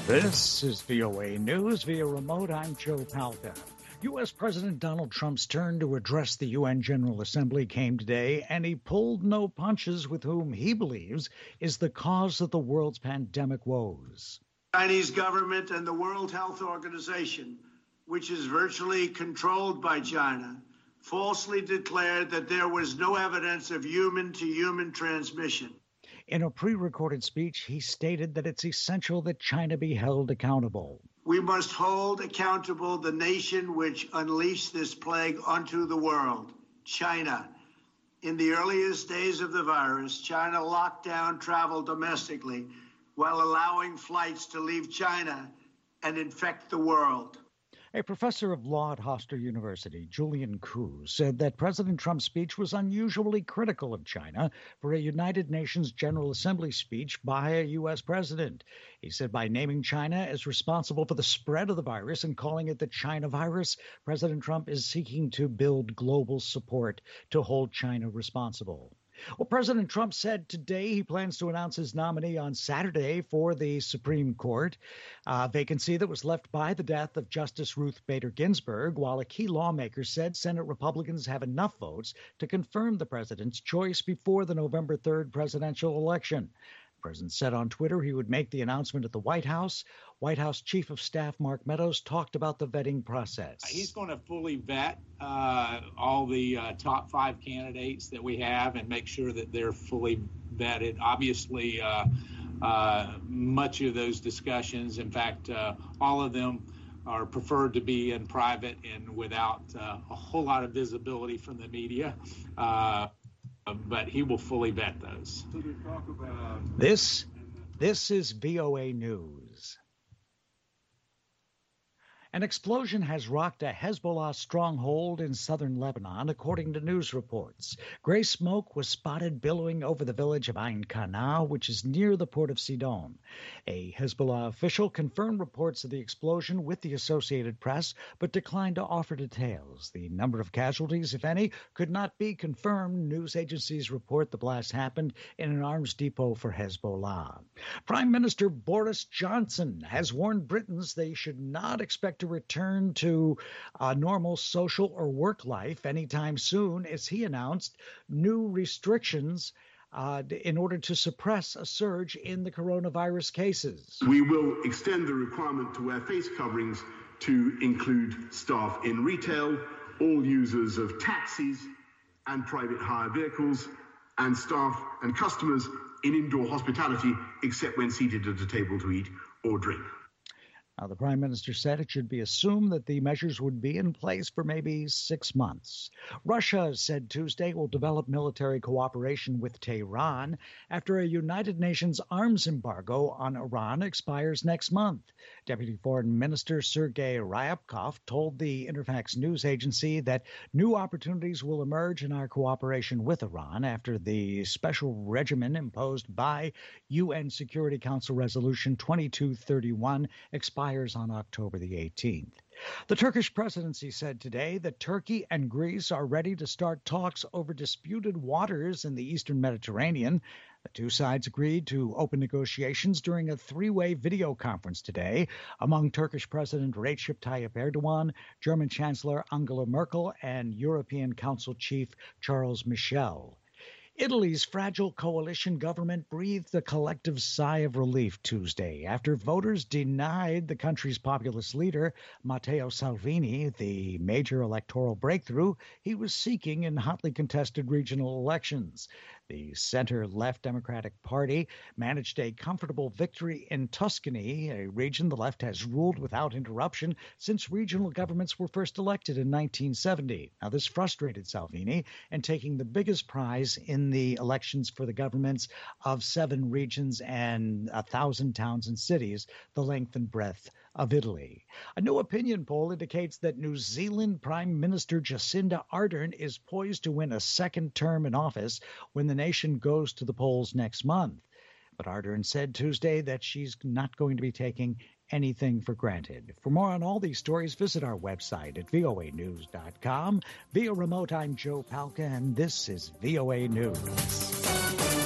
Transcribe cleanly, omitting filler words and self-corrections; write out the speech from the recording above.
This is VOA News via remote. I'm Joe Palca. U.S. President Donald Trump's turn to address the UN General Assembly came today, and he pulled no punches with whom he believes is the cause of the world's pandemic woes. Chinese government and the World Health Organization, which is virtually controlled by China, falsely declared that there was no evidence of human-to-human transmission. In a pre-recorded speech, he stated that it's essential that China be held accountable. We must hold accountable the nation which unleashed this plague onto the world, China. In the earliest days of the virus, China locked down travel domestically while allowing flights to leave China and infect the world. A professor of law at Hofstra University, Julian Koo, said that President Trump's speech was unusually critical of China for a United Nations General Assembly speech by a U.S. president. He said by naming China as responsible for the spread of the virus and calling it the China virus, President Trump is seeking to build global support to hold China responsible. Well, President Trump said today he plans to announce his nominee on Saturday for the Supreme Court, a vacancy that was left by the death of Justice Ruth Bader Ginsburg, while a key lawmaker said Senate Republicans have enough votes to confirm the president's choice before the November 3rd presidential election. The president said on Twitter he would make the announcement at the White House. White House Chief of Staff Mark Meadows talked about the vetting process. He's going to fully vet all the top 5 candidates that we have and make sure that they're fully vetted. Obviously, much of those discussions, in fact, all of them are preferred to be in private and without a whole lot of visibility from the media. But he will fully vet those. This is VOA News. An explosion has rocked a Hezbollah stronghold in southern Lebanon, according to news reports. Gray smoke was spotted billowing over the village of Ain Qana, which is near the port of Sidon. A Hezbollah official confirmed reports of the explosion with the Associated Press, but declined to offer details. The number of casualties, if any, could not be confirmed. News agencies report the blast happened in an arms depot for Hezbollah. Prime Minister Boris Johnson has warned Britons they should not expect to return to a normal social or work life anytime soon, as he announced new restrictions in order to suppress a surge in the coronavirus cases. We will extend the requirement to wear face coverings to include staff in retail, all users of taxis and private hire vehicles, and staff and customers in indoor hospitality, except when seated at a table to eat or drink. Now, the Prime Minister said it should be assumed that the measures would be in place for maybe 6 months. Russia said Tuesday will develop military cooperation with Tehran after a United Nations arms embargo on Iran expires next month. Deputy Foreign Minister Sergei Ryabkov told the Interfax news agency that new opportunities will emerge in our cooperation with Iran after the special regimen imposed by UN Security Council Resolution 2231 expires on October the 18th. The Turkish presidency said today that Turkey and Greece are ready to start talks over disputed waters in the eastern Mediterranean. The two sides agreed to open negotiations during a 3-way video conference today among Turkish President Recep Tayyip Erdogan, German Chancellor Angela Merkel, and European Council Chief Charles Michel. Italy's fragile coalition government breathed a collective sigh of relief Tuesday after voters denied the country's populist leader, Matteo Salvini, the major electoral breakthrough he was seeking in hotly contested regional elections. The center-left Democratic Party managed a comfortable victory in Tuscany, a region the left has ruled without interruption since regional governments were first elected in 1970. Now, this frustrated Salvini in taking the biggest prize in the elections for the governments of 7 regions and 1,000 towns and cities, the length and breadth of Italy. A new opinion poll indicates that New Zealand Prime Minister Jacinda Ardern is poised to win a second term in office when the nation goes to the polls next month. But Ardern said Tuesday that she's not going to be taking anything for granted. For more on all these stories, visit our website at voanews.com. Via remote, I'm Joe Palca, and this is VOA News.